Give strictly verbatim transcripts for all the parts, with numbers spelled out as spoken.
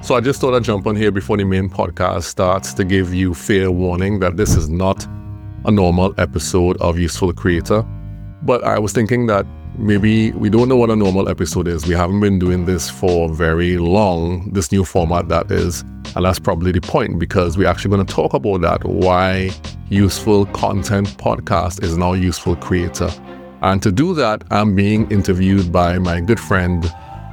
So I just thought I'd jump on here before the main podcast starts to give you fair warning that this is not a normal episode of Useful Creator. But I was thinking that maybe we don't know what a normal episode is. We haven't been doing this for very long, this new format that is. And that's probably the point, because we're actually going to talk about that, why Useful Content Podcast is now Useful Creator. And to do that, I'm being interviewed by my good friend,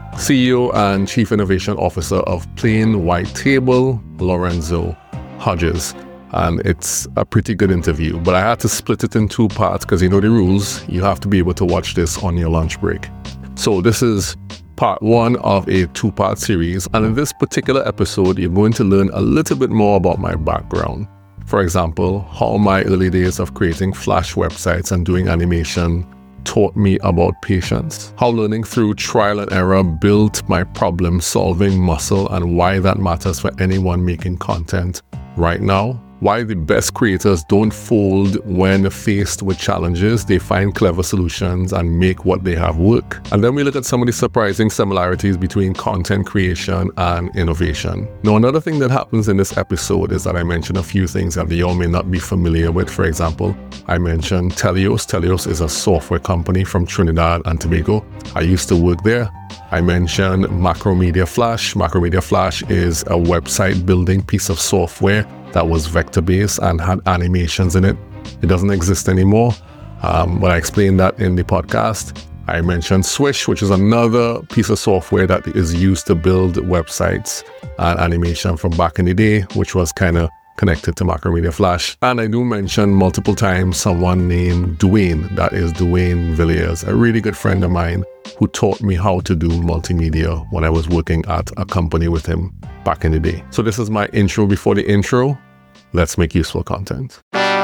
C E O and Chief Innovation Officer of Plain White Table, Lorenzo Hodges. And it's a pretty good interview, but I had to split it in two parts because you know the rules. You have to be able to watch this on your lunch break. So this is part one of a two-part series. And in this particular episode, you're going to learn a little bit more about my background. For example, how my early days of creating Flash websites and doing animation taught me about patience, how learning through trial and error built my problem-solving muscle, and why that matters for anyone making content right now, why the best creators don't fold when faced with challenges. They find clever solutions and make what they have work. And then we look at some of the surprising similarities between content creation and innovation. Now, another thing that happens in this episode is that I mention a few things that you all may not be familiar with. For example, I mentioned Telios. Telios is a software company from Trinidad and Tobago. I used to work there. I mentioned Macromedia Flash. Macromedia Flash is a website building piece of software that was vector-based and had animations in it. It doesn't exist anymore, um, but I explained that in the podcast. I mentioned Swish, which is another piece of software that is used to build websites and animation from back in the day, which was kind of connected to Macromedia Flash. And I do mention multiple times someone named Dwayne, that is Dwayne Villiers, a really good friend of mine who taught me how to do multimedia when I was working at a company with him back in the day. So this is my intro before the intro. Let's make useful content.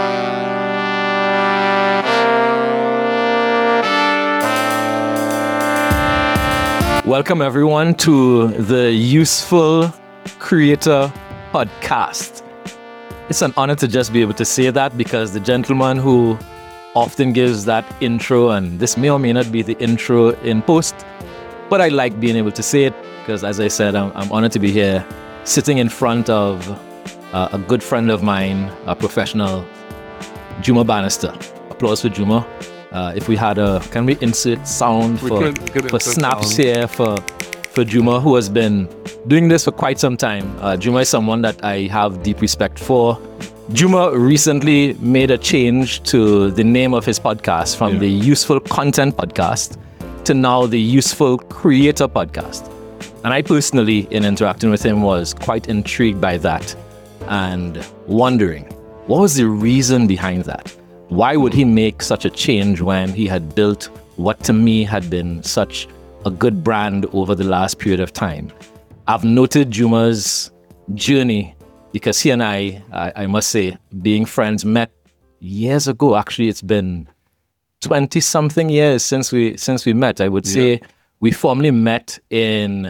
Welcome everyone to the Useful Creator Podcast. It's an honor to just be able to say that, because the gentleman who often gives that intro, and this may or may not be the intro in post, but I like being able to say it because, as I said, I'm, I'm honored to be here sitting in front of uh, a good friend of mine, a professional, Juma Bannister. Applause for Juma. Uh, if we had a, can we insert sound We for, could- could for insert snaps sound. here for, for Juma, who has been doing this for quite some time. Uh, Juma is someone that I have deep respect for. Juma recently made a change to the name of his podcast from Yeah. the Useful Content Podcast to now the Useful Creator Podcast. And I personally, in interacting with him, was quite intrigued by that and wondering, what was the reason behind that? Why would he make such a change when he had built what to me had been such a good brand over the last period of time? I've noted Juma's journey because he and I, I, I must say, being friends, met years ago. Actually, it's been twenty something years since we since we met. I would say Yeah. we formally met in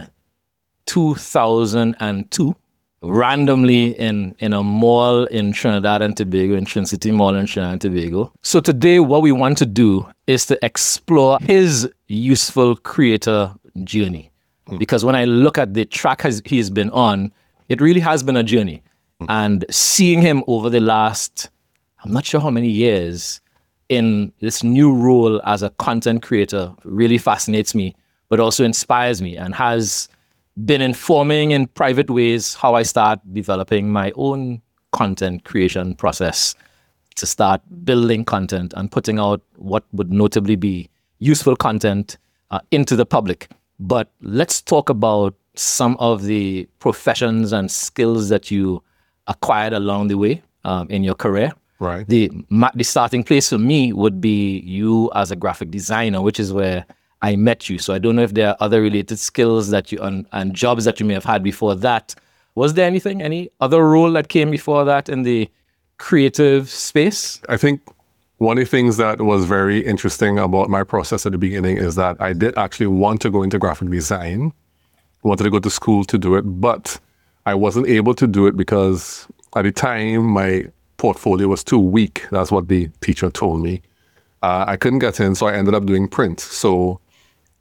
two thousand two, randomly in, in a mall in Trinidad and Tobago, in Trin City Mall in Trinidad and Tobago. So today, what we want to do is to explore his useful creator journey. Because when I look at the track has, he's been on, it really has been a journey. And seeing him over the last, I'm not sure how many years, in this new role as a content creator really fascinates me, but also inspires me, and has been informing in private ways how I start developing my own content creation process to start building content and putting out what would notably be useful content uh, into the public. But let's talk about some of the professions and skills that you acquired along the way um, in your career. Right. The ma- the starting place for me would be you as a graphic designer, which is where I met you. So I don't know if there are other related skills that you and, and jobs that you may have had before that. Was there anything, any other role that came before that in the creative space? I think one of the things that was very interesting about my process at the beginning is that I did actually want to go into graphic design, wanted to go to school to do it, but I wasn't able to do it because at the time my portfolio was too weak. That's what the teacher told me. Uh, I couldn't get in, so I ended up doing print. So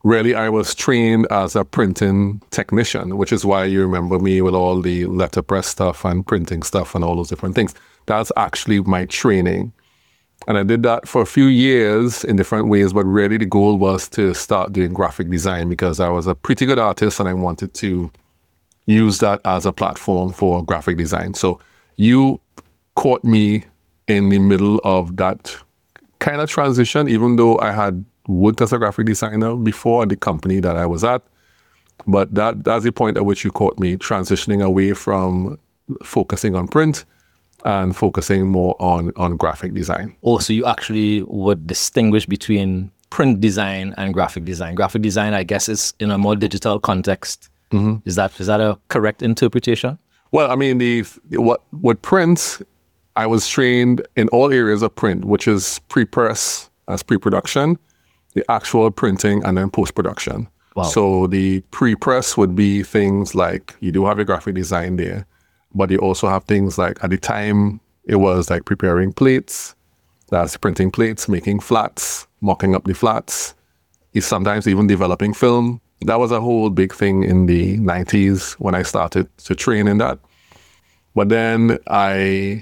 really I was trained as a printing technician, which is why you remember me with all the letterpress stuff and printing stuff and all those different things. That's actually my training. And I did that for a few years in different ways, but really the goal was to start doing graphic design because I was a pretty good artist and I wanted to use that as a platform for graphic design. So you caught me in the middle of that kind of transition, even though I had worked as a graphic designer before at the company that I was at. But that that's the point at which you caught me transitioning away from focusing on print and focusing more on, on graphic design. Oh, so you actually would distinguish between print design and graphic design. Graphic design, I guess, is in a more digital context. Mm-hmm. Is that is that a correct interpretation? Well, I mean, the what what print, I was trained in all areas of print, which is pre-press as pre-production, the actual printing, and then post-production. Wow. So the pre-press would be things like, you do have your graphic design there, but you also have things like, at the time, it was like preparing plates, that's printing plates, making flats, mocking up the flats, is sometimes even developing film. That was a whole big thing in the nineties when I started to train in that. But then I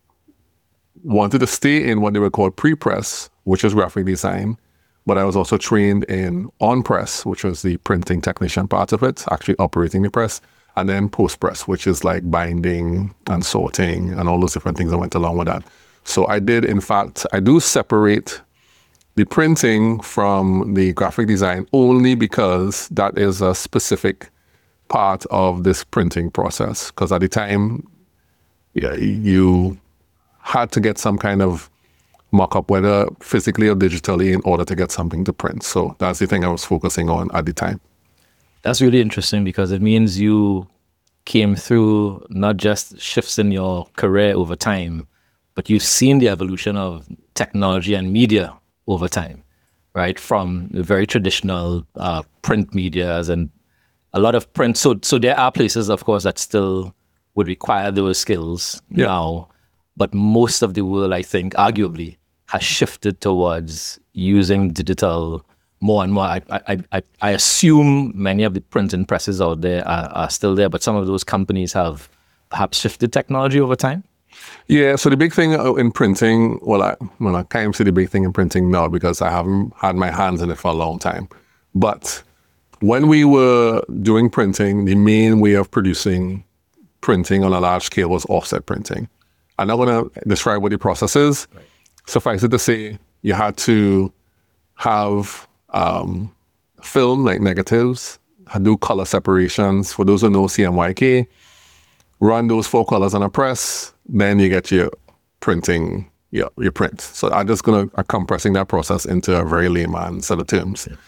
wanted to stay in what they were called pre-press, which is graphic design. But I was also trained in on-press, which was the printing technician part of it, actually operating the press, and then post-press, which is like binding and sorting and all those different things that went along with that. So I did, in fact, I do separate the printing from the graphic design only because that is a specific part of this printing process. Because at the time, yeah, you had to get some kind of mock-up, whether physically or digitally, in order to get something to print. So that's the thing I was focusing on at the time. That's really interesting because it means you came through not just shifts in your career over time, but you've seen the evolution of technology and media over time, right? From the very traditional uh, print medias and a lot of print. So, so there are places, of course, that still would require those skills yeah. now. But most of the world, I think, arguably, has shifted towards using digital more and more. I, I, I, I assume many of the printing presses out there are, are still there, but some of those companies have perhaps shifted technology over time. Yeah, so the big thing in printing, well, I, well, I can't say the big thing in printing now because I haven't had my hands in it for a long time. But when we were doing printing, the main way of producing printing on a large scale was offset printing. I'm not going to describe what the process is. Right. Suffice it to say, you had to have um, film, like negatives, do color separations. For those who know C M Y K, run those four colors on a press, then you get your printing, your, your print. So I'm just going to, I'm compressing that process into a very layman set of terms. Yeah.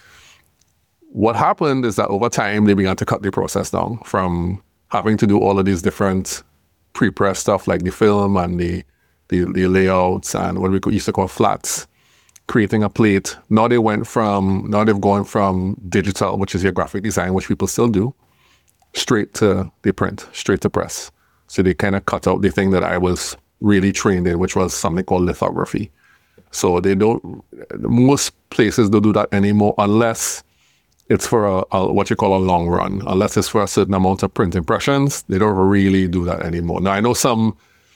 What happened is that over time, they began to cut the process down from having to do all of these different pre-press stuff like the film and the, the, the layouts and what we used to call flats, creating a plate. Now they went from, now they've gone from digital, which is your graphic design, which people still do, straight to the print, straight to press. So they kind of cut out the thing that I was really trained in, which was something called lithography. So they don't, most places don't do that anymore unless it's for a, a, what you call a long run. Unless it's for a certain amount of print impressions, they don't really do that anymore. Now, I know some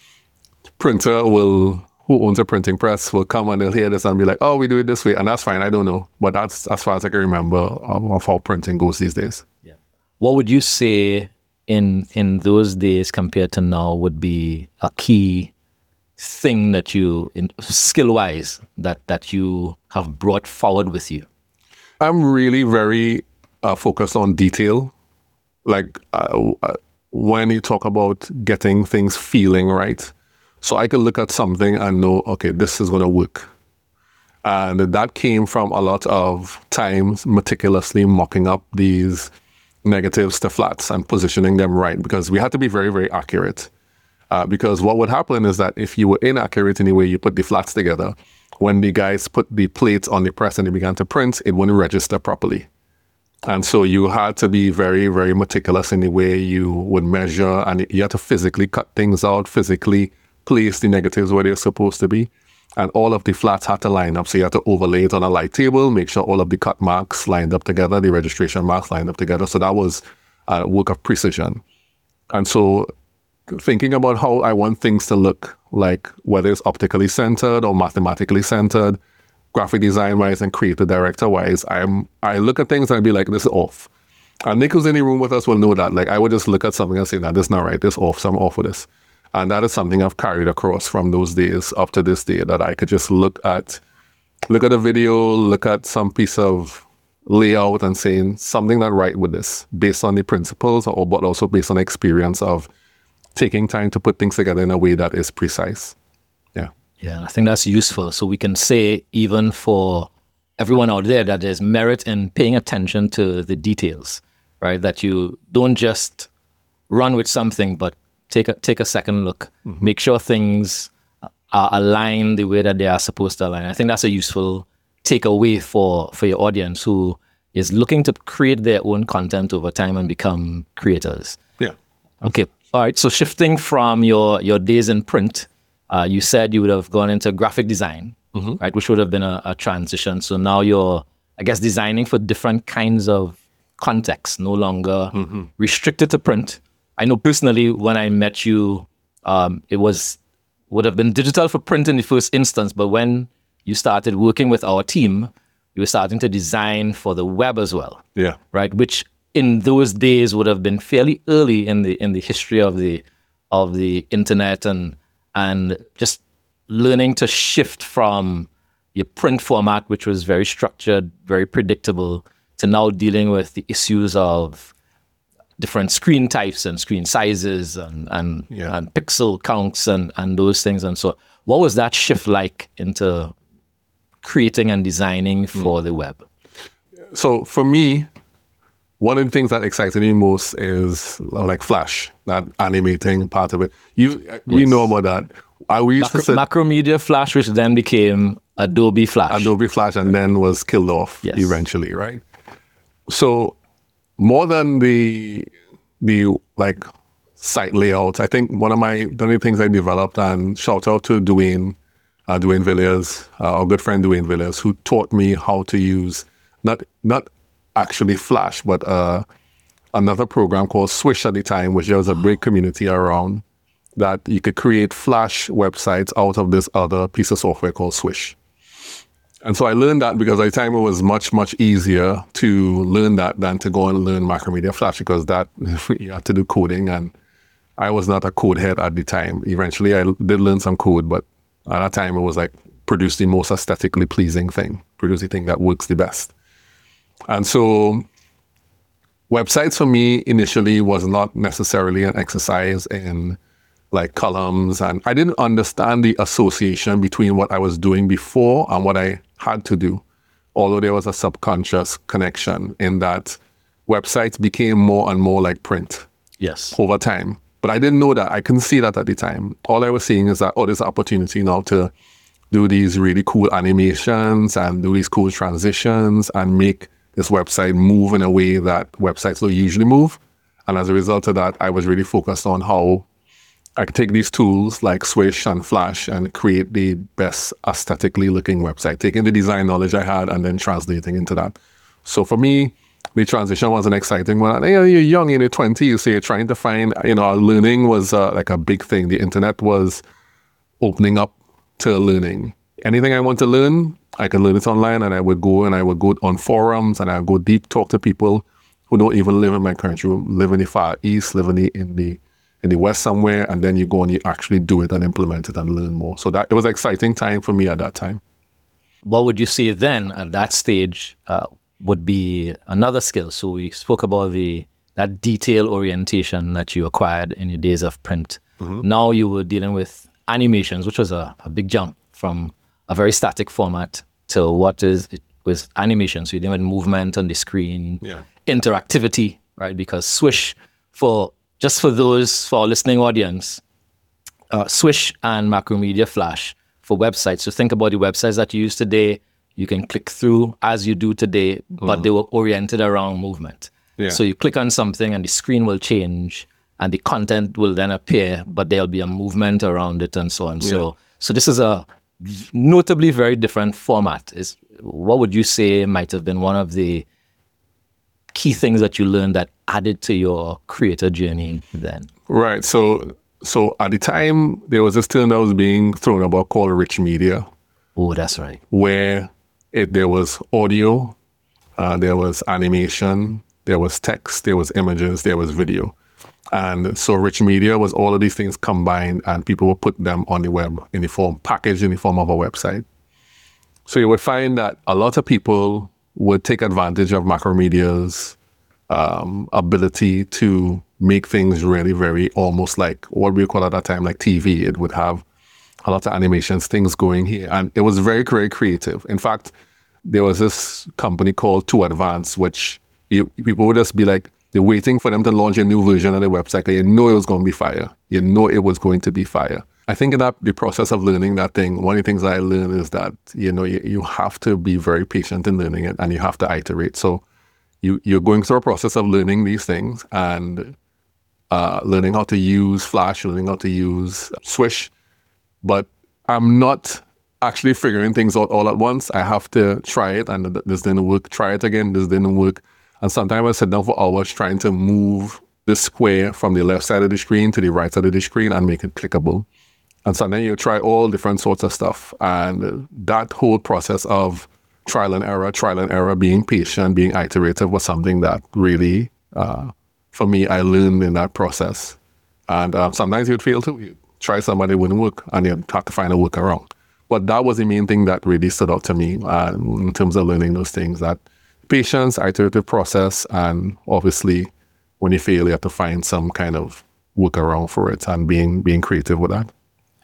printer will, who owns a printing press, will come and they'll hear this and be like, oh, we do it this way. And that's fine, I don't know. But that's as far as I can remember of, of how printing goes these days. Yeah. What would you say in in those days compared to now would be a key thing that you, in, skill-wise, that, that you have brought forward with you? I'm really very uh, focused on detail. Like uh, when you talk about getting things feeling right. So I can look at something and know, okay, this is going to work. And that came from a lot of times meticulously mocking up these negatives to flats and positioning them right, because we had to be very, very accurate. Uh, because what would happen is that if you were inaccurate in the way you put the flats together, when the guys put the plates on the press and they began to print, it wouldn't register properly. And so you had to be very, very meticulous in the way you would measure, and you had to physically cut things out, physically place the negatives where they're supposed to be. and all of the flats had to line up. So you had to overlay it on a light table, make sure all of the cut marks lined up together, the registration marks lined up together. So that was a work of precision. And so thinking about how I want things to look like, whether it's optically centered or mathematically centered, graphic design wise and creative director wise, I'm I look at things and I'd be like, this is off. And Nick who's in the room with us will know that. Like I would just look at something and say, nah, this is not right, this is off, so I'm off with this. And that is something I've carried across from those days up to this day, that I could just look at look at a video, look at some piece of layout and saying something not right with this based on the principles, or but also based on the experience of taking time to put things together in a way that is precise. Yeah. Yeah, I think that's useful. So we can say, even for everyone out there, that there's merit in paying attention to the details, right? That you don't just run with something, but take a, take a second look, mm-hmm. make sure things are aligned the way that they are supposed to align. I think that's a useful takeaway for, for your audience who is looking to create their own content over time and become creators. Yeah. Okay. All right. So shifting from your, your days in print, uh, you said you would have gone into graphic design, mm-hmm. right? Which would have been a, a transition. So now you're, I guess, designing for different kinds of contexts, no longer mm-hmm. restricted to print. I know personally, when I met you, um, it was would have been digital for print in the first instance, but when you started working with our team, you were starting to design for the web as well. Yeah. Right. Which in those days would have been fairly early in the in the history of the of the internet, and and just learning to shift from your print format, which was very structured, very predictable, to now dealing with the issues of different screen types and screen sizes and and, yeah. and pixel counts and, and those things. And so what was that shift like into creating and designing for mm. the web? So for me, one of the things that excited me most is like Flash, that animating part of it. You yes. we know about that. I we used Macro, to sit, Macromedia Flash, which then became Adobe Flash. Adobe Flash, and then was killed off yes. eventually, right? So more than the the like site layout, I think one of my the only things I developed, and shout out to Dwayne, uh, Dwayne Villiers, uh, our good friend Dwayne Villiers, who taught me how to use not not actually Flash, but uh, another program called Swish at the time, which there was a big community around that you could create Flash websites out of this other piece of software called Swish. And so I learned that because at the time it was much, much easier to learn that than to go and learn Macromedia Flash, because that you had to do coding, and I was not a code head at the time. Eventually I did learn some code, but at that time it was like produce the most aesthetically pleasing thing, produce the thing that works the best. And so websites for me initially was not necessarily an exercise in like columns, and I didn't understand the association between what I was doing before and what I had to do, although there was a subconscious connection in that websites became more and more like print yes. over time. But I didn't know that. I couldn't see that at the time. All I was seeing is that, oh, there's an opportunity now to do these really cool animations and do these cool transitions and make this website move in a way that websites don't usually move. And as a result of that, I was really focused on how I could take these tools like Swish and Flash and create the best aesthetically looking website, taking the design knowledge I had and then translating into that. So for me, the transition was an exciting one. And, you know, you're young, in your twenties, so you're trying to find, you know, learning was uh, like a big thing. The internet was opening up to learning. Anything I want to learn, I can learn it online, and I would go and I would go on forums and I would go deep, talk to people who don't even live in my country, live in the Far East, live in the, in the in the West somewhere, and then you go and you actually do it and implement it and learn more. So that it was an exciting time for me at that time. What would you say then at that stage uh, would be another skill? So we spoke about the that detail orientation that you acquired in your days of print. Mm-hmm. Now you were dealing with animations, which was a, a big jump from a very static format to what is it was animation. So you're dealing with movement on the screen, yeah. interactivity, right? Because Swish, for just for those, for our listening audience, uh, Swish and Macromedia Flash for websites. So think about the websites that you use today. You can click through as you do today, but mm. they were oriented around movement. Yeah. So you click on something and the screen will change and the content will then appear, but there'll be a movement around it and so on. Yeah. So so this is a notably very different format. Is what would you say might have been one of the key things that you learned that added to your creator journey then? Right. So so at the time, there was this term that was being thrown about called rich media. Oh, that's right. Where it, there was audio, uh, there was animation, there was text, there was images, there was video. And so rich media was all of these things combined, and people would put them on the web in the form, packaged in the form of a website. So you would find that a lot of people would take advantage of Macromedia's um, ability to make things really very almost like what we call at that time like T V. It would have a lot of animations, things going here. And it was very, very creative. In fact, there was this company called Two Advance, which you, people would just be like, they're waiting for them to launch a new version of the website. You know it was going to be fire. You know it was going to be fire. I think in that the process of learning that thing, one of the things I learned is that, you know, you, you have to be very patient in learning it, and you have to iterate. So you, you're going through a process of learning these things and uh, learning how to use Flash, learning how to use Swish. But I'm not actually figuring things out all at once. I have to try it, and this didn't work. Try it again, this didn't work. And sometimes I sit down for hours trying to move the square from the left side of the screen to the right side of the screen and make it clickable. And sometimes you try all different sorts of stuff. And that whole process of trial and error, trial and error, being patient, being iterative was something that really, uh, for me, I learned in that process. And uh, sometimes you'd fail too. You'd try somebody, it wouldn't work, and you'd have to find a workaround. But that was the main thing that really stood out to me uh, in terms of learning those things, that patience, iterative process, and obviously when you fail, you have to find some kind of workaround for it and being being creative with that.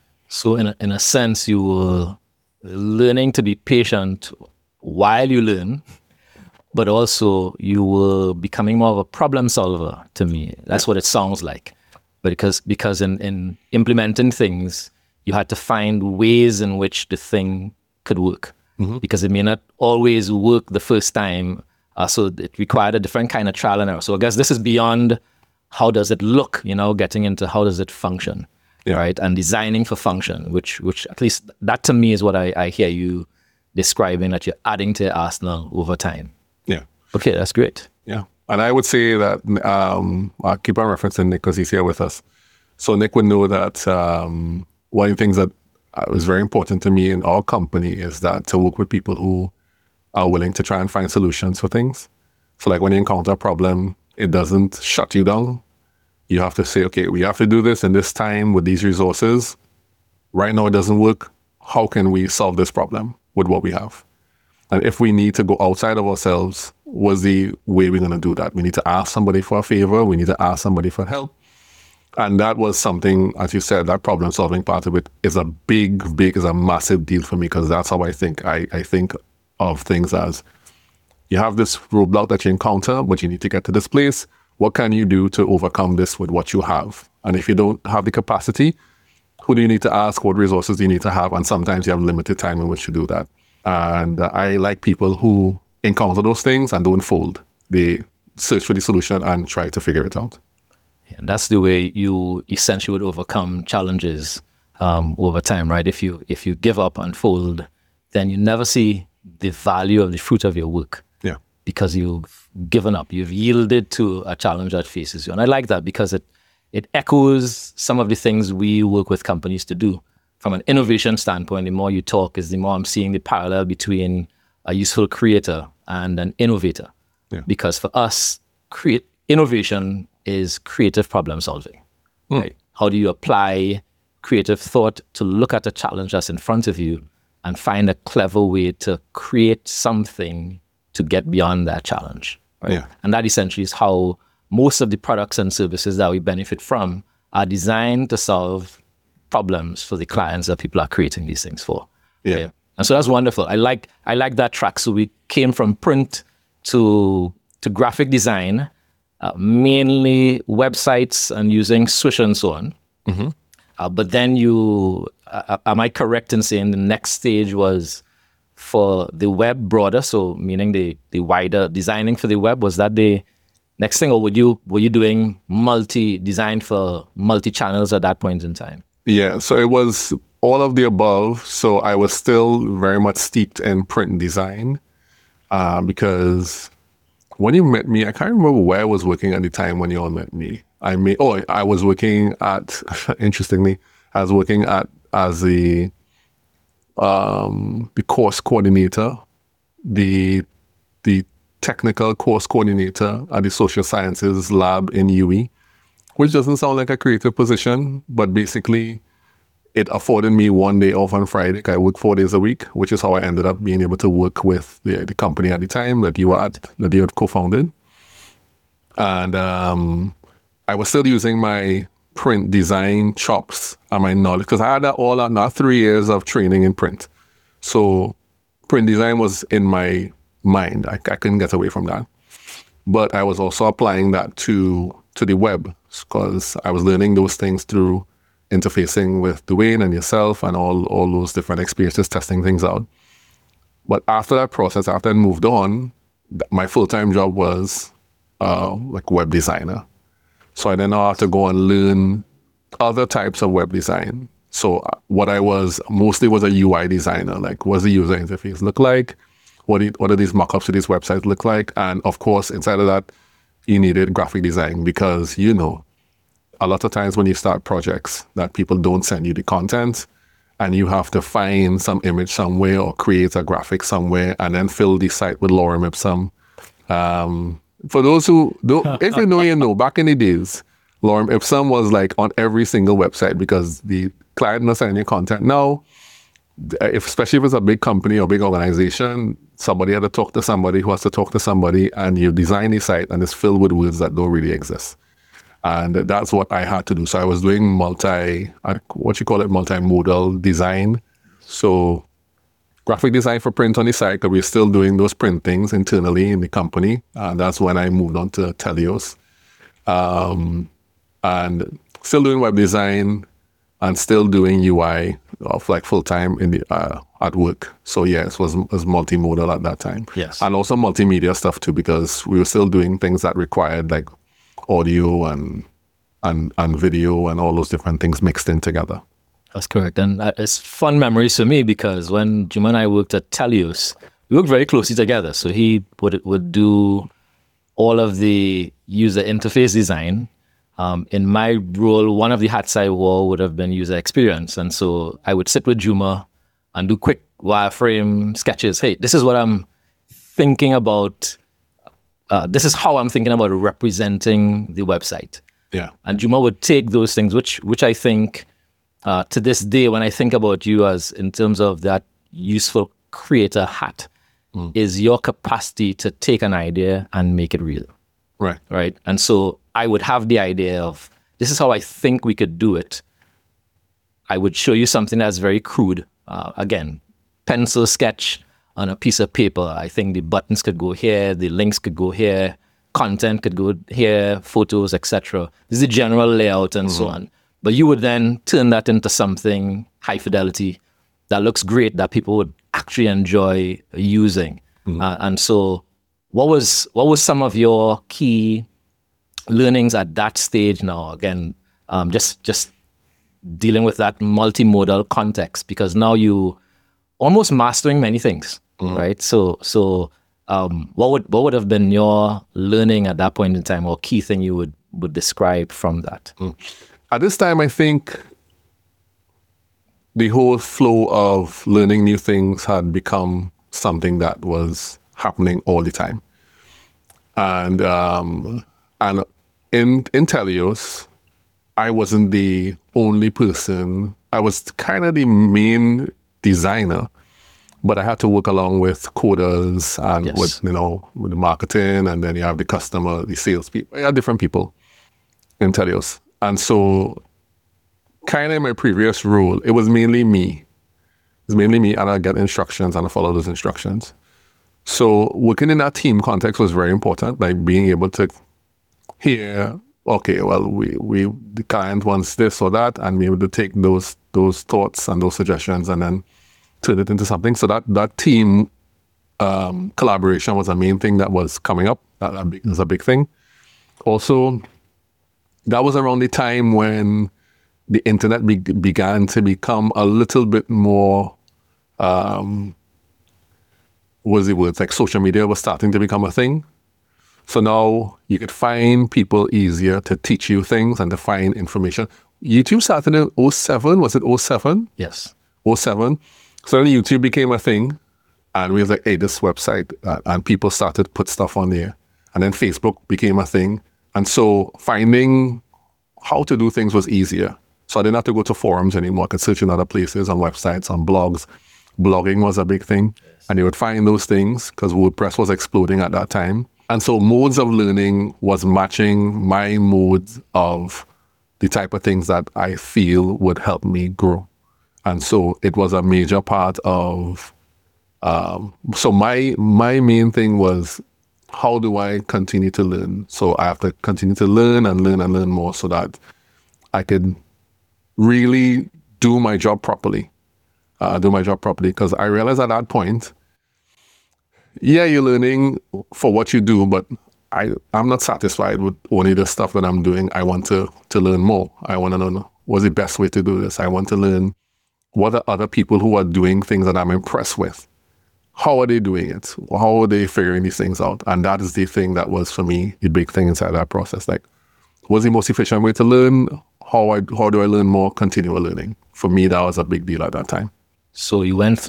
So in a, in a sense, you were learning to be patient while you learn, but also you were becoming more of a problem solver to me. That's what it sounds like. But because because in, in implementing things, you had to find ways in which the thing could work. Mm-hmm. Because it may not always work the first time. Uh, so it required a different kind of trial and error. So I guess this is beyond how does it look, you know, getting into how does it function, yeah. right? And designing for function, which which at least that to me is what I, I hear you describing, that you're adding to Arsenal over time. Yeah. Okay, that's great. Yeah. And I would say that, um, I keep on referencing Nick because he's here with us. So Nick would know that um, one of the things that uh, was very important to me in our company is that to work with people who are willing to try and find solutions for things. So like when you encounter a problem, it doesn't shut you down. You have to say, okay, we have to do this in this time with these resources. Right now it doesn't work. How can we solve this problem with what we have? And if we need to go outside of ourselves, what's the way we're going to do that? We need to ask somebody for a favor. We need to ask somebody for help. And that was something, as you said, that problem solving part of it is a big, big, is a massive deal for me, because that's how I think. I, I think of things as you have this roadblock that you encounter, but you need to get to this place. What can you do to overcome this with what you have? And if you don't have the capacity, who do you need to ask? What resources do you need to have? And sometimes you have limited time in which to do that. And uh, I like people who encounter those things and don't fold. They search for the solution and try to figure it out. And that's the way you essentially would overcome challenges um, over time, right? If you if you give up and fold, then you never see the value of the fruit of your work. Yeah. Because you've given up, you've yielded to a challenge that faces you. And I like that because it it echoes some of the things we work with companies to do. From an innovation standpoint, the more you talk is the more I'm seeing the parallel between a useful creator and an innovator. Yeah. Because for us, create innovation is creative problem solving. Mm. Right? How do you apply creative thought to look at a challenge that's in front of you and find a clever way to create something to get beyond that challenge? Right? Yeah. And that essentially is how most of the products and services that we benefit from are designed to solve problems for the clients that people are creating these things for. Yeah. Right? And so that's wonderful. I like I like that track. So we came from print to to graphic design, uh, mainly websites and using Swish and so on. Mm-hmm. Uh, but then you, uh, am I correct in saying the next stage was for the web broader? So meaning the the wider designing for the web, was that the next thing, or were you were you doing multi design for multi channels at that point in time? Yeah, so it was all of the above. So I was still very much steeped in print design uh, because when you met me, I can't remember where I was working at the time when you all met me. I may, oh, I was working at, interestingly, I was working at as the um, the course coordinator, the the technical course coordinator at the social sciences lab in U E, which doesn't sound like a creative position, but basically it afforded me one day off on Friday. I worked four days a week, which is how I ended up being able to work with the, the company at the time that you were at, that you had co-founded. And um, I was still using my print design chops and my knowledge, because I had that all that, not three years of training in print. So print design was in my mind. I, I couldn't get away from that. But I was also applying that to to the web, because I was learning those things through interfacing with Dwayne and yourself and all, all those different experiences, testing things out. But after that process, after I moved on, my full-time job was uh, like web designer. So I then had to go and learn other types of web design. So what I was mostly was a U I designer, like what's the user interface look like? What do, what do these mockups to these websites look like? And of course, inside of that, you needed graphic design because, you know, a lot of times when you start projects that people don't send you the content and you have to find some image somewhere or create a graphic somewhere and then fill the site with lorem ipsum. Um, for those who don't, if you know, you know, back in the days, lorem ipsum was like on every single website because the client not sending you content. Now, if, especially if it's a big company or big organization, somebody had to talk to somebody who has to talk to somebody, and you design the site and it's filled with words that don't really exist. And that's what I had to do. So I was doing multi, what you call it, multimodal design. So graphic design for print on the site, because we're still doing those print things internally in the company. And that's when I moved on to Telios. Um, and still doing web design and still doing U I of like full-time in the uh, at work. So yes, was was multimodal at that time. Yes. And also multimedia stuff too, because we were still doing things that required like audio and and and video and all those different things mixed in together. That's correct. And uh, it's fun memories for me because when Juma and I worked at Telios, we worked very closely together. So he would would do all of the user interface design. Um, in my role, one of the hats I wore would have been user experience. And so I would sit with Juma and do quick wireframe sketches. Hey, this is what I'm thinking about. Uh, this is how I'm thinking about representing the website. Yeah. And Juma would take those things, which which I think uh, to this day, when I think about you as in terms of that useful creator hat, mm. is your capacity to take an idea and make it real. Right. Right. And so I would have the idea of, this is how I think we could do it. I would show you something that's very crude. Uh, again, pencil sketch on a piece of paper. I think the buttons could go here, the links could go here, content could go here, photos, et cetera. This is the general layout and mm-hmm. so on. But you would then turn that into something high fidelity that looks great, that people would actually enjoy using. Mm-hmm. Uh, and so what was what was some of your key learnings at that stage now? Again, um, just just dealing with that multimodal context, because now you almost mastering many things, mm-hmm. right? So so um, what would what would have been your learning at that point in time, or key thing you would, would describe from that? Mm. At this time, I think the whole flow of learning new things had become something that was happening all the time. And um, and in, in Telios, I wasn't the only person. I was kind of the main designer, but I had to work along with coders and yes. with, you know, with the marketing, and then you have the customer, the sales people. You have different people in Telios. And so kind of in my previous role, it was mainly me. It was mainly me, and I get instructions and I follow those instructions. So working in that team context was very important, like being able to hear, okay, well, we, we the client wants this or that, and be able to take those those thoughts and those suggestions and then turn it into something. So that that team um, collaboration was a main thing that was coming up. That, that big, was a big thing. Also, that was around the time when the internet be- began to become a little bit more, um, what was the word? Like social media was starting to become a thing. So now you could find people easier to teach you things and to find information. YouTube started in oh seven, was it oh seven? Yes. oh seven. So then YouTube became a thing. And we was like, hey, this website, uh, and people started to put stuff on there. And then Facebook became a thing. And so finding how to do things was easier. So I didn't have to go to forums anymore. I could search in other places, on websites, on blogs. Blogging was a big thing. Yes. And you would find those things because WordPress was exploding at that time. And so modes of learning was matching my modes of the type of things that I feel would help me grow. And so it was a major part of, um, so my my main thing was, how do I continue to learn? So I have to continue to learn and learn and learn more so that I could really do my job properly. Uh, do my job properly. Because I realized at that point, yeah, you're learning for what you do, but I, I'm not satisfied with only the stuff that I'm doing. I want to, to learn more. I want to know what's the best way to do this. I want to learn what are other people who are doing things that I'm impressed with. How are they doing it? How are they figuring these things out? And that is the thing that was, for me, the big thing inside that process. Like, what's the most efficient way to learn? How I how do I learn more? Continual learning. For me, that was a big deal at that time. So you went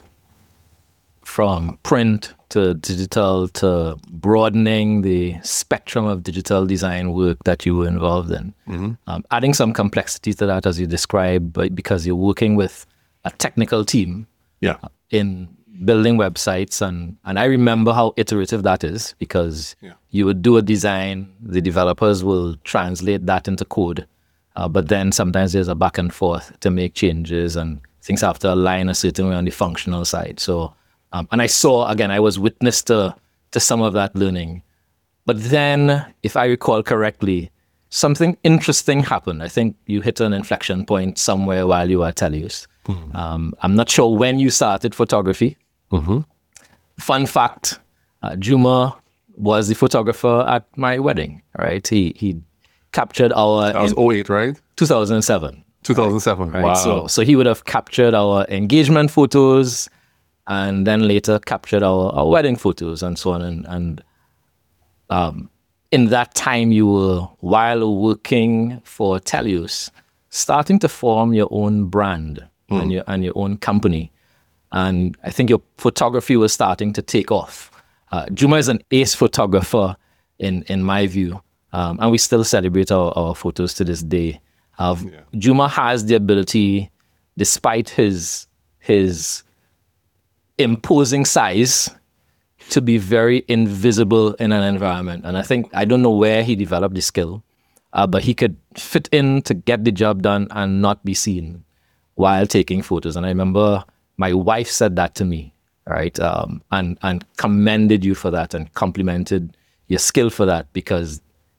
from print to digital to broadening the spectrum of digital design work that you were involved in. Mm-hmm. Um, adding some complexity to that, as you described, but because you're working with a technical team yeah. in building websites. And, and I remember how iterative that is, because yeah. you would do a design, the developers will translate that into code. Uh, but then sometimes there's a back and forth to make changes, and things have to align a certain way on the functional side. So, um, and I saw, again, I was witness to, to some of that learning. But then, if I recall correctly, something interesting happened. I think you hit an inflection point somewhere while you were at Teleios. Mm-hmm. Um, I'm not sure when you started photography. Mm-hmm. Fun fact, uh, Juma was the photographer at my wedding, right? He he captured our... That was oh eight, right? two thousand seven. two thousand seven, right? Wow. So, so he would have captured our engagement photos and then later captured our, our wedding photos and so on. And, and um, in that time, you were, while working for Teleios, starting to form your own brand mm. and your and your own company. And I think your photography was starting to take off. Uh, Juma is an ace photographer in, in my view. Um, and we still celebrate our, our photos to this day. Uh, yeah. Juma has the ability, despite his his imposing size, to be very invisible in an environment. And I think, I don't know where he developed the skill, uh, but he could fit in to get the job done and not be seen while taking photos. And I remember my wife said that to me, right? Um, and, and commended you for that and complimented your skill for that, because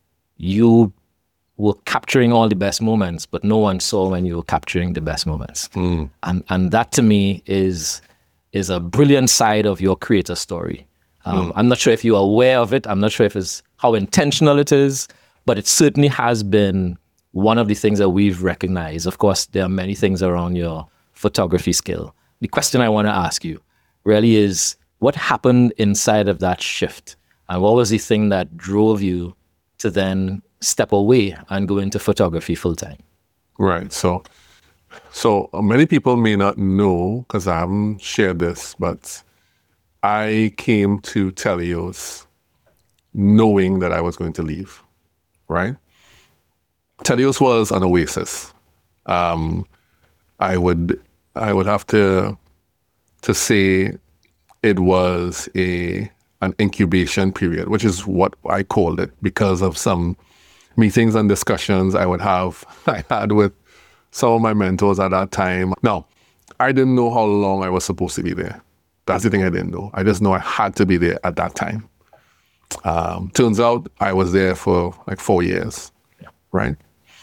you were capturing all the best moments, but no one saw when you were capturing the best moments. Mm. And and that to me is is a brilliant side of your creator story. Um, mm. I'm not sure if you're aware of it. I'm not sure if it's how intentional it is, but it certainly has been one of the things that we've recognized. Of course, there are many things around your photography skill. The question I want to ask you really is, what happened inside of that shift? And what was the thing that drove you to then step away and go into photography full time? Right. So, so many people may not know, because I haven't shared this, but I came to Teleios knowing that I was going to leave. Right. Teleios was an oasis. Um, I would, I would have to, to say it was a an incubation period, which is what I called it, because of some meetings and discussions I would have, I had with some of my mentors at that time. Now, I didn't know how long I was supposed to be there. That's the thing I didn't know. I just know I had to be there at that time. Um, turns out I was there for like four years, yeah. Right?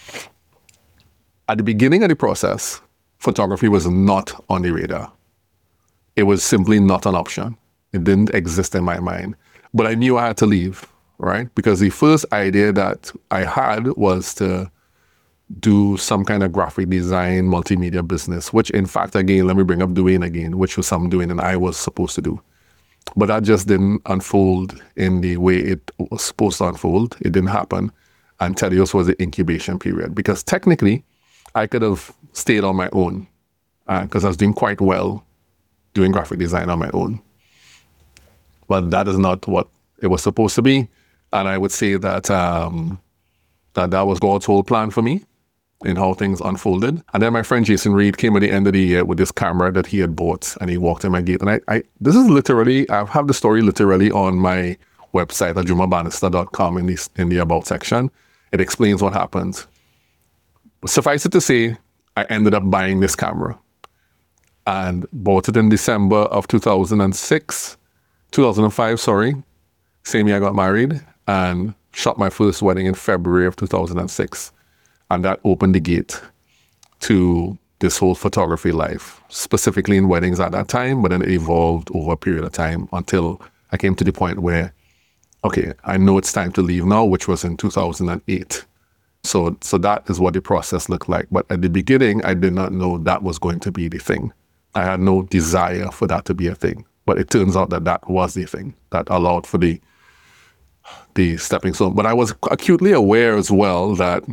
At the beginning of the process, photography was not on the radar. It was simply not an option. It didn't exist in my mind. But I knew I had to leave, right? Because the first idea that I had was to do some kind of graphic design, multimedia business, which in fact, again, let me bring up Dwayne again, which was something Dwayne and I was supposed to do. But that just didn't unfold in the way it was supposed to unfold. It didn't happen. And Teleios was the incubation period, because technically I could have stayed on my own because uh, I was doing quite well doing graphic design on my own. But that is not what it was supposed to be. And I would say that um, that, that was God's whole plan for me in how things unfolded. And then my friend Jason Reed came at the end of the year with this camera that he had bought, and he walked in my gate. And I, I this is literally, I have the story literally on my website at juma bannister dot com in the, in the About section. It explains what happened. Suffice it to say, I ended up buying this camera and bought it in December of two thousand six, two thousand five, sorry. Same year I got married, and shot my first wedding in February of two thousand six. And that opened the gate to this whole photography life, specifically in weddings at that time, but then it evolved over a period of time until I came to the point where, okay, I know it's time to leave now, which was in two thousand eight. So so that is what the process looked like. But at the beginning, I did not know that was going to be the thing. I had no desire for that to be a thing. But it turns out that that was the thing that allowed for the, the stepping stone. But I was acutely aware as well that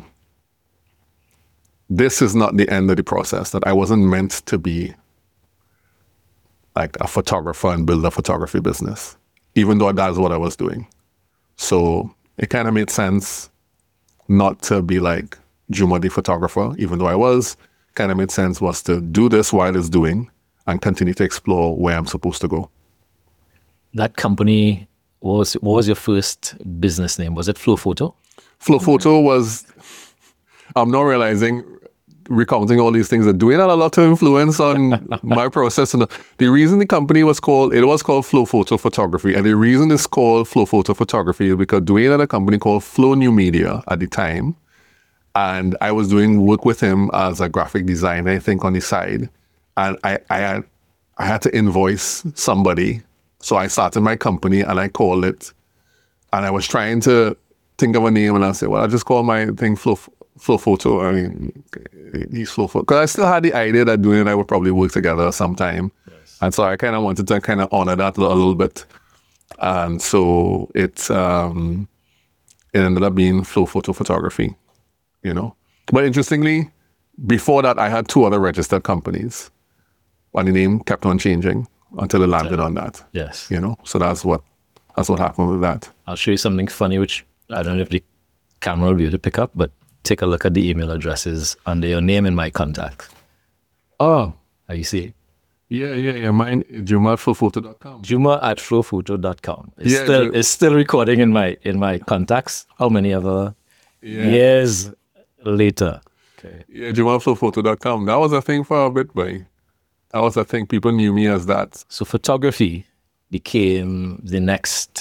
this is not the end of the process, that I wasn't meant to be like a photographer and build a photography business, even though that's what I was doing. So it kind of made sense not to be like Juma the photographer, even though I was. Kind of made sense was to do this while it's doing and continue to explore where I'm supposed to go. That company, what was, what was your first business name? Was it Flow Photo? Flow Photo was, I'm not realizing, recounting all these things that Dwayne had a lot of influence on my process. And the reason the company was called, it was called Flow Photo Photography. And the reason it's called Flow Photo Photography is because Dwayne had a company called Flow New Media at the time. And I was doing work with him as a graphic designer, I think, on the side. And I, I, had, I had to invoice somebody. So I started my company and I called it. And I was trying to think of a name, and I said, well, I'll just call my thing Flow Flow Photo. I mean, he's Flow Photo. Because I still had the idea that doing it, I would probably work together sometime. Yes. And so I kind of wanted to kind of honor that a little bit. And so it, um, it ended up being Flow Photo Photography, you know. But interestingly, before that, I had two other registered companies. And the name kept on changing until it landed on that. Yes. You know, so that's what, that's what happened with that. I'll show you something funny, which I don't know if the camera will be able to pick up, but take a look at the email addresses under your name and my contact. Oh. Are you see? Yeah, yeah, yeah. Mine, Juma at flow photo dot com. Juma at flow photo dot com. It's yeah, still Ju- it's still recording in my in my contacts. How many other yeah. years later? Okay. Yeah, Juma at flow photo dot com. That was a thing for a bit, boy. That was a thing. People knew me as that. So photography became the next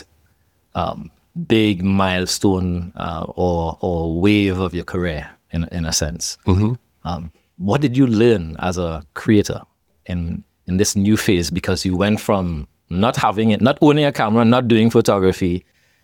um, big milestone uh, or or wave of your career, in in a sense. Mm-hmm. Um, what did you learn as a creator in in this new phase? Because you went from not having it, not owning a camera, not doing photography,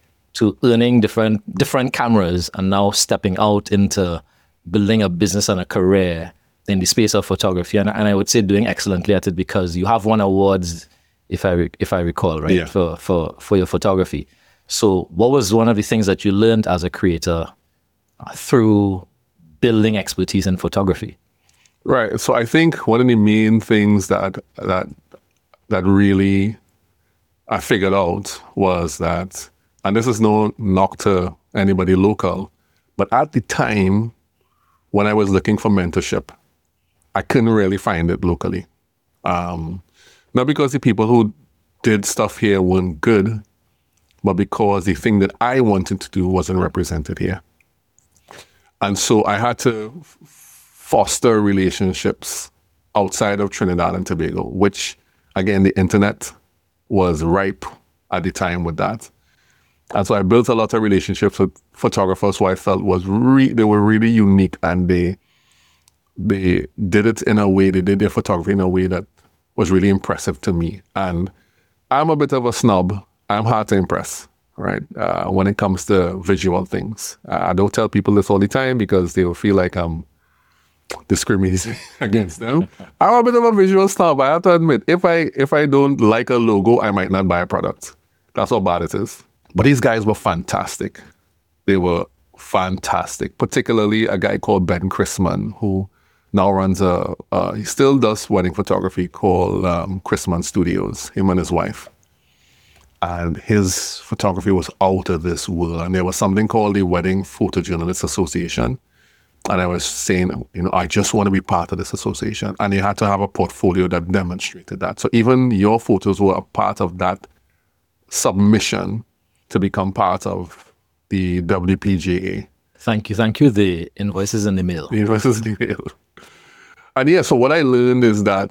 to earning different different cameras, and now stepping out into building a business and a career in the space of photography. And, and I would say doing excellently at it, because you have won awards, if I re- if I recall, right, yeah. for, for, for your photography. So what was one of the things that you learned as a creator uh, through building expertise in photography? Right. So I think one of the main things that that that really I figured out was that, and this is no knock to anybody local, but at the time when I was looking for mentorship, I couldn't really find it locally. Um, not because the people who did stuff here weren't good, but because the thing that I wanted to do wasn't represented here. And so I had to f- foster relationships outside of Trinidad and Tobago, which, again, the internet was ripe at the time with that. And so I built a lot of relationships with photographers who I felt was re- they were really unique, and they they did it in a way, they did their photography in a way that was really impressive to me. And I'm a bit of a snob. I'm hard to impress. right? Uh, when it comes to visual things. I I don't tell people this all the time because they will feel like I'm discriminating against them. I'm a bit of a visual star, but I have to admit, if I if I don't like a logo, I might not buy a product. That's how bad it is. But these guys were fantastic. They were fantastic, particularly a guy called Ben Chrisman, who now runs a, uh, he still does wedding photography called um, Chrisman Studios, him and his wife. And his photography was out of this world. And there was something called the Wedding Photojournalists Association. And I was saying, you know, I just want to be part of this association. And you had to have a portfolio that demonstrated that. So even your photos were a part of that submission to become part of the W P J A. Thank you. Thank you. The invoice is in the mail. The invoice is in the mail. And yeah, so what I learned is that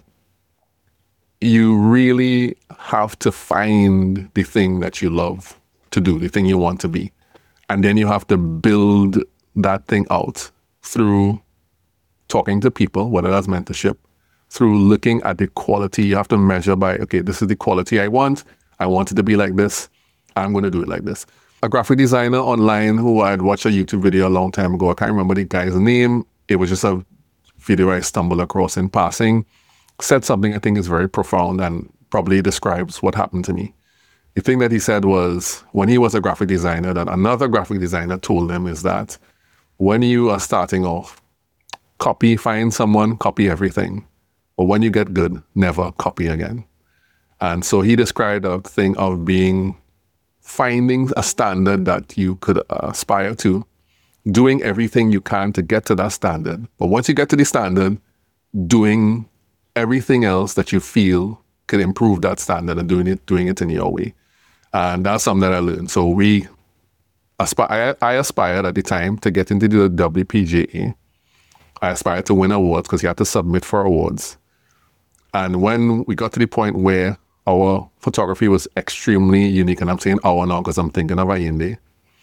you really have to find the thing that you love to do, the thing you want to be. And then you have to build that thing out through talking to people, whether that's mentorship, through looking at the quality. You have to measure by, okay, this is the quality I want. I want it to be like this. I'm going to do it like this. A graphic designer online who I had watched a YouTube video a long time ago, I can't remember the guy's name. It was just a video I stumbled across in passing, said something I think is very profound and probably describes what happened to me. The thing that he said was, when he was a graphic designer, that another graphic designer told him is that when you are starting off, copy, find someone, copy everything. But when you get good, never copy again. And so he described a thing of being, finding a standard that you could aspire to, doing everything you can to get to that standard. But once you get to the standard, doing everything else that you feel could improve that standard and doing it, doing it in your way. And that's something that I learned. So we aspire, I, I aspired at the time to get into the W P J A. I aspired to win awards because you had to submit for awards. And when we got to the point where our photography was extremely unique, and I'm saying our now because I'm thinking of Ayinde,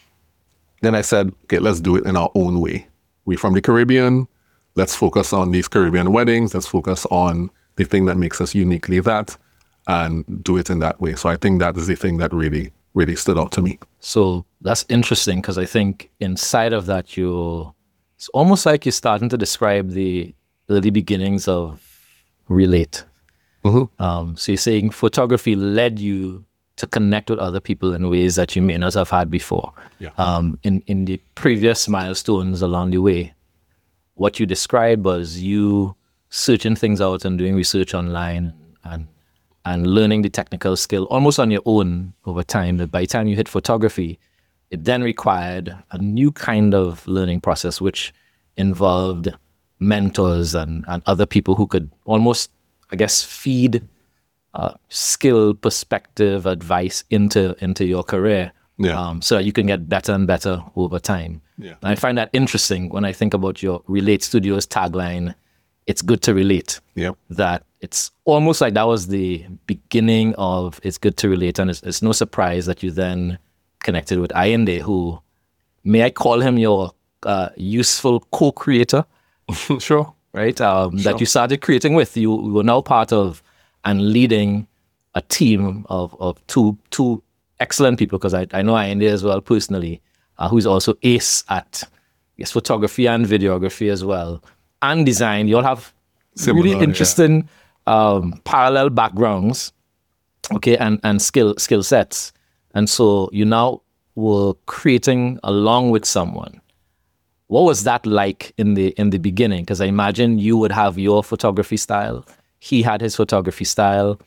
then I said, okay, let's do it in our own way. We're from the Caribbean. Let's focus on these Caribbean weddings. Let's focus on the thing that makes us uniquely that and do it in that way. So I think that is the thing that really, really stood out to me. So that's interesting because I think inside of that, you it's almost like you're starting to describe the early beginnings of Relate. Mm-hmm. Um, so you're saying photography led you to connect with other people in ways that you may not have had before. Yeah. Um, in, in the previous milestones along the way, what you described was you searching things out and doing research online and and learning the technical skill almost on your own over time. That by the time you hit photography, it then required a new kind of learning process, which involved mentors and, and other people who could almost, I guess, feed uh, skill, perspective, advice into into your career, yeah. um, so that you can get better and better over time. Yeah. And I find that interesting when I think about your Relate Studios tagline, it's good to relate. Yep. That it's almost like that was the beginning of it's good to relate. And it's, it's no surprise that you then connected with Ayinde, who, may I call him your uh, useful co-creator? Sure. Right? Um, Sure. That you started creating with. You were now part of and leading a team of, of two two excellent people, because I, I know Ayinde as well personally, uh, who's also ace at yes, photography and videography as well, and design. You all have Similar, really interesting yeah. um, parallel backgrounds, okay, and, and skill skill sets. And so you now were creating along with someone. What was that like in the in the beginning? Because I imagine you would have your photography style. He had his photography style.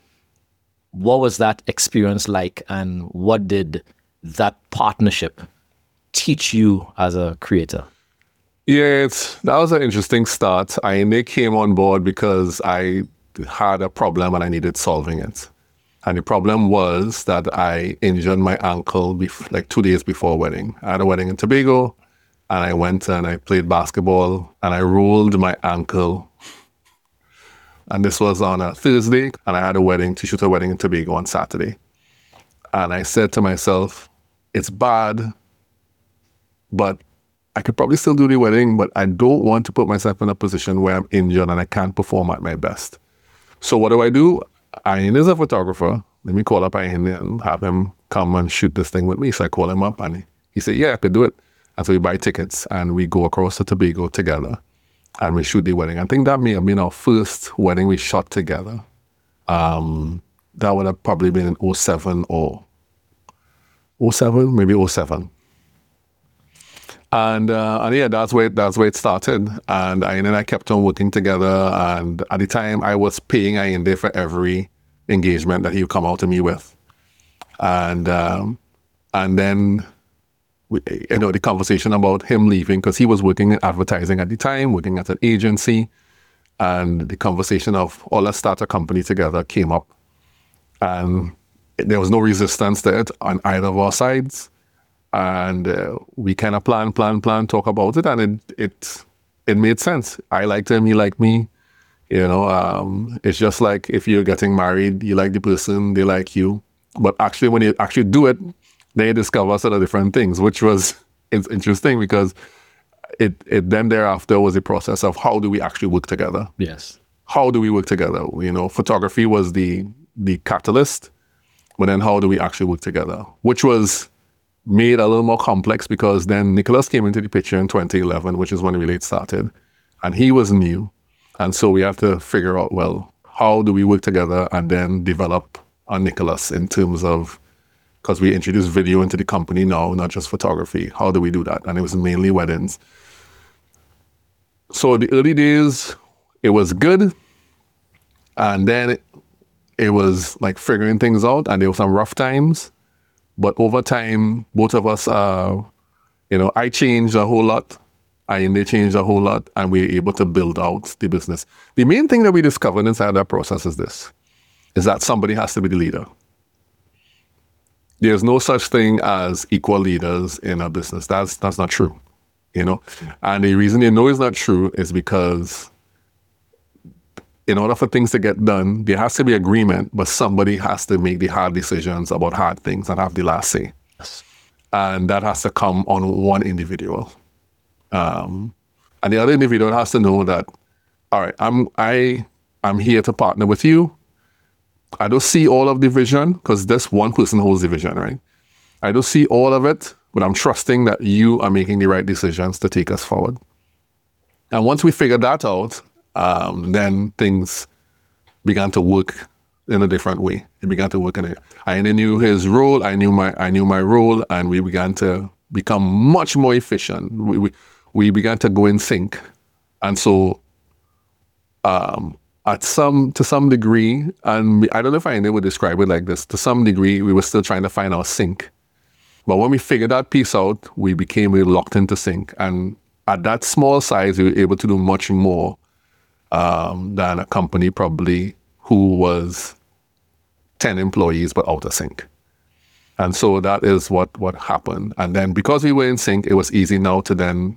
What was that experience like, and what did that partnership teach you as a creator? Yeah, it's, that was an interesting start. Ayinde came on board because I had a problem and I needed solving it. And the problem was that I injured my ankle bef- like two days before a wedding. I had a wedding in Tobago, and I went and I played basketball, and I rolled my ankle. And this was on a Thursday, and I had a wedding to shoot a wedding in Tobago on Saturday. And I said to myself, it's bad, but I could probably still do the wedding, but I don't want to put myself in a position where I'm injured and I can't perform at my best. So what do I do? Ayinde is a photographer. let me call up Ian and have him come and shoot this thing with me. So I call him up and he, he said, yeah, I could do it. And so we buy tickets and we go across to Tobago together and we shoot the wedding. I think that may have been our first wedding we shot together. Um, that would have probably been in oh seven or oh seven, maybe oh seven. And, uh, and yeah, that's where, that's where it started. And Ian and I kept on working together. And at the time, I was paying Ian there for every engagement that he would come out to me with. And um, and then, we, you know, the conversation about him leaving, because he was working in advertising at the time, working at an agency. And the conversation of, oh, let's start a company together came up. And there was no resistance to it on either of our sides. And uh, we kind of plan, plan, plan, talk about it, and it it it made sense. I liked him, he liked me. You know, um, it's just like if you're getting married, you like the person, they like you. But actually, when you actually do it, then you discover sort of different things, which was it's interesting because it it then thereafter was a process of how do we actually work together? Yes. How do we work together? You know, photography was the the catalyst, but then how do we actually work together? Which was made a little more complex because then Nicholas came into the picture in twenty eleven, which is when Relate started, and he was new. And so we have to figure out, well, how do we work together and then develop on Nicholas in terms of, because we introduced video into the company now, not just photography. How do we do that? And it was mainly weddings. So the early days, it was good. And then it, it was like figuring things out, and there were some rough times. But over time, both of us, uh, you know, I changed a whole lot, and they changed a whole lot, and we were able to build out the business. The main thing that we discovered inside that process is this, is that somebody has to be the leader. There's no such thing as equal leaders in a business. That's that's not true, you know. And the reason you know it's not true is because in order for things to get done, there has to be agreement, but somebody has to make the hard decisions about hard things and have the last say. Yes. And that has to come on one individual. Um, and the other individual has to know that, all right, I'm I I'm here to partner with you. I don't see all of the vision because this one person holds the vision, right? I don't see all of it, but I'm trusting that you are making the right decisions to take us forward. And once we figured that out, Um, then things began to work in a different way. It began to work in it. I knew his role. I knew my I knew my role, and we began to become much more efficient. We we, we began to go in sync, and so um, at some to some degree, and I don't know if I would describe it like this. To some degree, we were still trying to find our sync, but when we figured that piece out, we became really locked into sync. And at that small size, we were able to do much more Um, than a company probably who was ten employees but out of sync. And so that is what, what happened. And then because we were in sync, it was easy now to then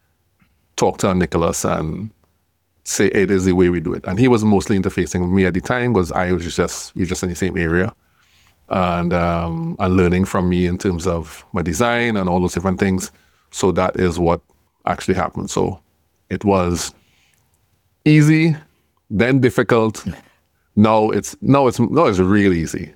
talk to Nicholas and say it is the way we do it. And he was mostly interfacing with me at the time because I was just we were just in the same area and um, and learning from me in terms of my design and all those different things. So that is what actually happened. So it was easy, then difficult. Now it's no, it's no, it's really easy.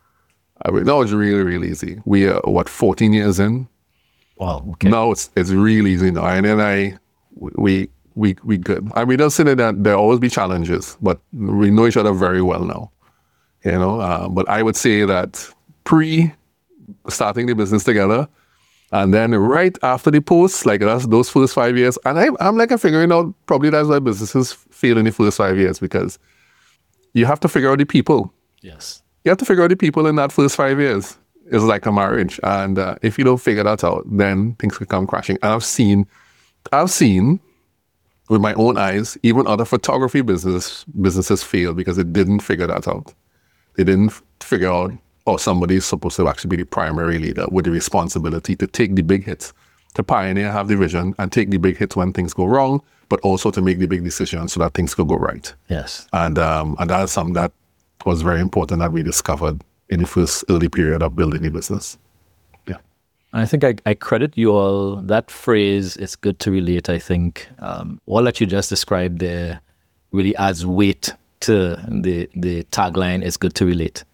I mean, no, it's really, really easy. We are what fourteen years in. Wow. Okay. Now it's it's really easy now, and then I we we we good. I mean, don't say that there always be challenges, but we know each other very well now. You know, uh, but I would say that pre starting the business together, and then right after the post, like that's those first five years, and I, I'm like I'm figuring out probably that's why businesses fail in the first five years because you have to figure out the people. Yes. You have to figure out the people in that first five years. It's like a marriage, and uh, if you don't figure that out, then things can come crashing. And I've seen, I've seen with my own eyes, even other photography business businesses fail because they didn't figure that out. They didn't figure out. Or somebody is supposed to actually be the primary leader with the responsibility to take the big hits, to pioneer, have the vision, and take the big hits when things go wrong, but also to make the big decisions so that things could go right. Yes. And um, and that's something that was very important that we discovered in the first early period of building the business. Yeah. I think I, I credit you all. That phrase, it's good to relate, I think. Um, all that you just described there really adds weight to the, the tagline, it's good to relate.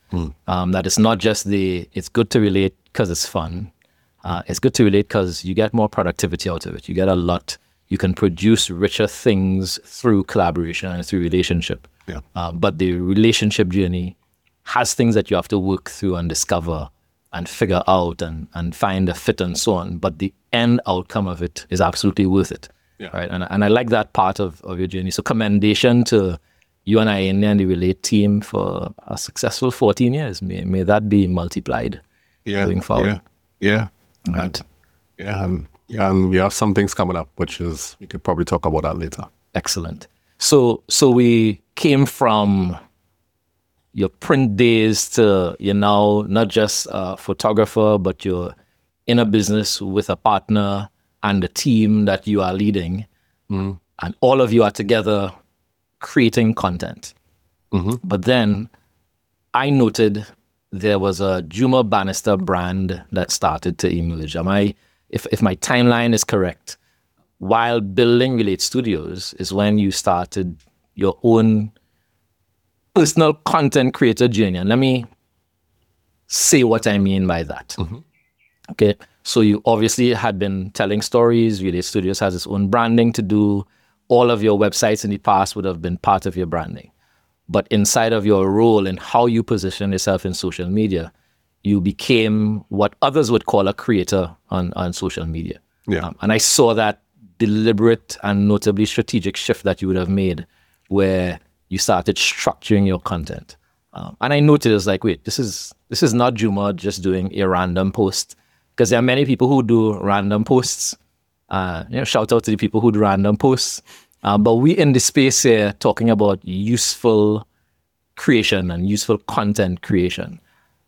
Mm. Um, that it's not just the, it's good to relate because it's fun. Uh, it's good to relate because you get more productivity out of it. You get a lot. You can produce richer things through collaboration and through relationship. Yeah. Uh, but the relationship journey has things that you have to work through and discover and figure out and, and find a fit and so on. But the end outcome of it is absolutely worth it. Yeah. Right. And, and I like that part of, of your journey. So commendation to you and I and the Relate team for a successful fourteen years. May, may that be multiplied Yeah. going forward. Yeah. Yeah. Right. Yeah. And, yeah. And we have some things coming up, which is, we could probably talk about that later. Excellent. So, so we came from your print days to you're now not just a photographer, but you're in a business with a partner and a team that you are leading. Mm. And all of you are together creating content. Mm-hmm. But then I noted there was a Juma Bannister brand that started to emerge. Am I, if, if my timeline is correct, while building Relate Studios is when you started your own personal content creator journey. And let me say what I mean by that. Mm-hmm. Okay. So you obviously had been telling stories. Relate Studios has its own branding to do. All of your websites in the past would have been part of your branding. But inside of your role and how you position yourself in social media, you became what others would call a creator on, on social media. Yeah. Um, and I saw that deliberate and notably strategic shift that you would have made where you started structuring your content. Um, and I noticed, it was like, wait, this is this is not Juma just doing a random post. Because there are many people who do random posts. Uh, you know, shout out to the people who do random posts. Uh, but we in the space here talking about useful creation and useful content creation.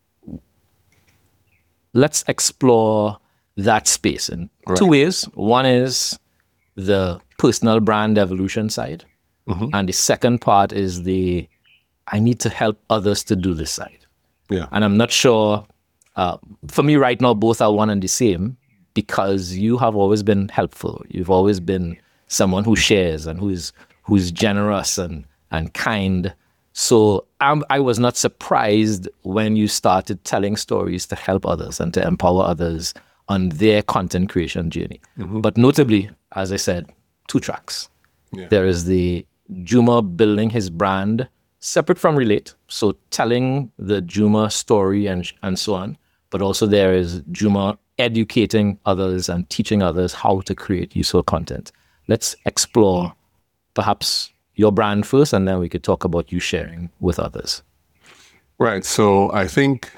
Let's explore that space in Right. two ways. One is the personal brand evolution side. Mm-hmm. And the second part is the, I need to help others to do this side. Yeah. And I'm not sure, uh, for me right now, both are one and the same because you have always been helpful. You've always been someone who shares and who's who's generous and, and kind. So I'm, I was not surprised when you started telling stories to help others and to empower others on their content creation journey. Mm-hmm. But notably, as I said, two tracks. Yeah. There is the Juma building his brand separate from Relate, so telling the Juma story and and so on. But also there is Juma educating others and teaching others how to create useful content. Let's explore perhaps your brand first, and then we could talk about you sharing with others. Right. So I think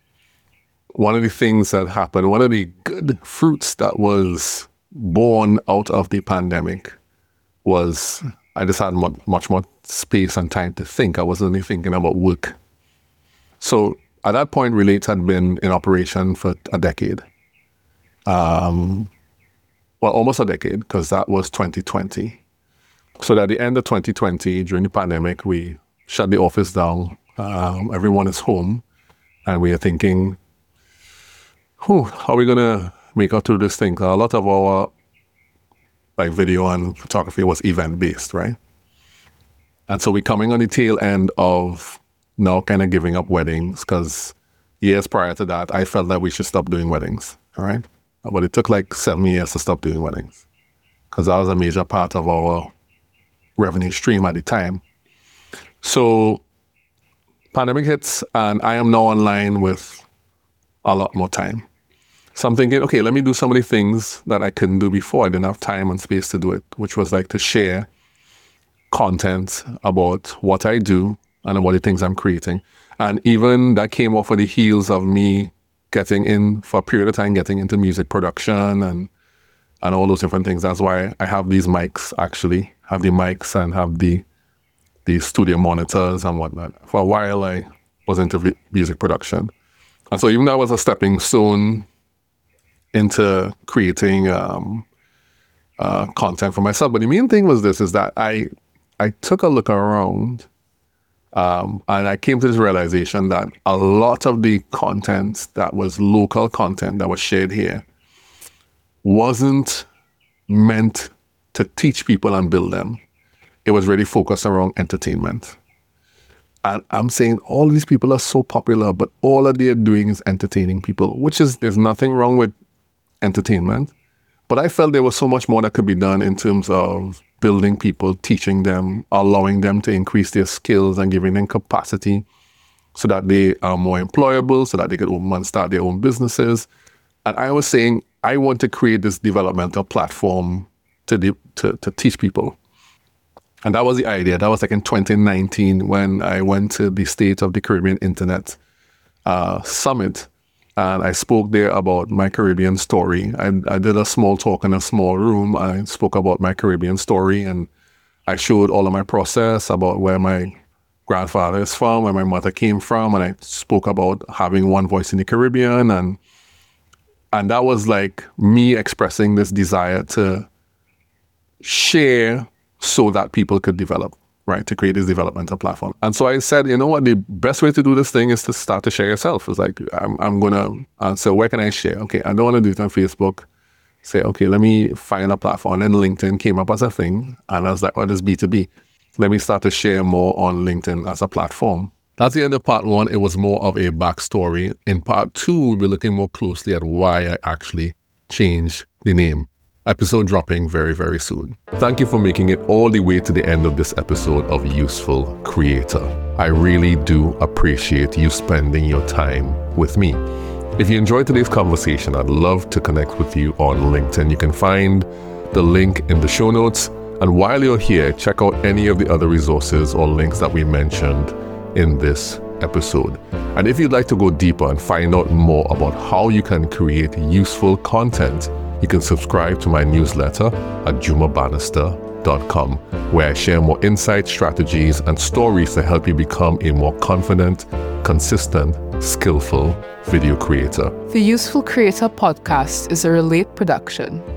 one of the things that happened, one of the good fruits that was born out of the pandemic was I just had much, much more space and time to think. I wasn't only thinking about work. So at that point, Relate had been in operation for a decade. Um, well, almost a decade, because that was twenty twenty. So at the end of twenty twenty, during the pandemic, we shut the office down. Um, everyone is home. And we are thinking, whew, how are we going to make out through this thing? A lot of our like video and photography was event-based, right? And so we're coming on the tail end of now kind of giving up weddings because years prior to that, I felt that we should stop doing weddings, all right? But it took like seven years to stop doing weddings because that was a major part of our revenue stream at the time. So pandemic hits and I am now online with a lot more time. So I'm thinking, okay, let me do some of the things that I couldn't do before. I didn't have time and space to do it, which was like to share content about what I do and about the things I'm creating. And even that came off of the heels of me getting in, for a period of time, getting into music production and and all those different things. That's why I have these mics, actually, have the mics and have the the studio monitors and whatnot. For a while, I was into v- music production. And so even that was a stepping stone into creating um, uh, content for myself. But the main thing was this, is that I I took a look around um, and I came to this realization that a lot of the content that was local content that was shared here wasn't meant to teach people and build them. It was really focused around entertainment. And I'm saying all these people are so popular, but all that they're doing is entertaining people, which is, there's nothing wrong with entertainment. But I felt there was so much more that could be done in terms of building people, teaching them, allowing them to increase their skills and giving them capacity so that they are more employable, so that they could open and start their own businesses. And I was saying, I want to create this developmental platform to, de- to, to teach people. And that was the idea. That was like in twenty nineteen when I went to the State of the Caribbean Internet uh, Summit. And I spoke there about my Caribbean story. I, I did a small talk in a small room. I spoke about my Caribbean story, and I showed all of my process about where my grandfather is from, where my mother came from, and I spoke about having one voice in the Caribbean. And and that was like me expressing this desire to share so that people could develop, right, to create this developmental platform. And so I said, you know what, the best way to do this thing is to start to share yourself. It's like, I'm, I'm going to, uh, so where can I share? Okay, I don't want to do it on Facebook. Say, okay, let me find a platform. And then LinkedIn came up as a thing. And I was like, oh, this is B two B. Let me start to share more on LinkedIn as a platform. That's the end of part one. It was more of a backstory. In part two, we'll be looking more closely at why I actually changed the name. Episode dropping very, very soon. Thank you for making it all the way to the end of this episode of Useful Creator. I really do appreciate you spending your time with me. If you enjoyed today's conversation, I'd love to connect with you on LinkedIn. You can find the link in the show notes. And while you're here, check out any of the other resources or links that we mentioned in this episode. And if you'd like to go deeper and find out more about how you can create useful content, you can subscribe to my newsletter at juma bannister dot com, where I share more insights, strategies, and stories to help you become a more confident, consistent, skillful video creator. The Useful Creator podcast is a Relate production.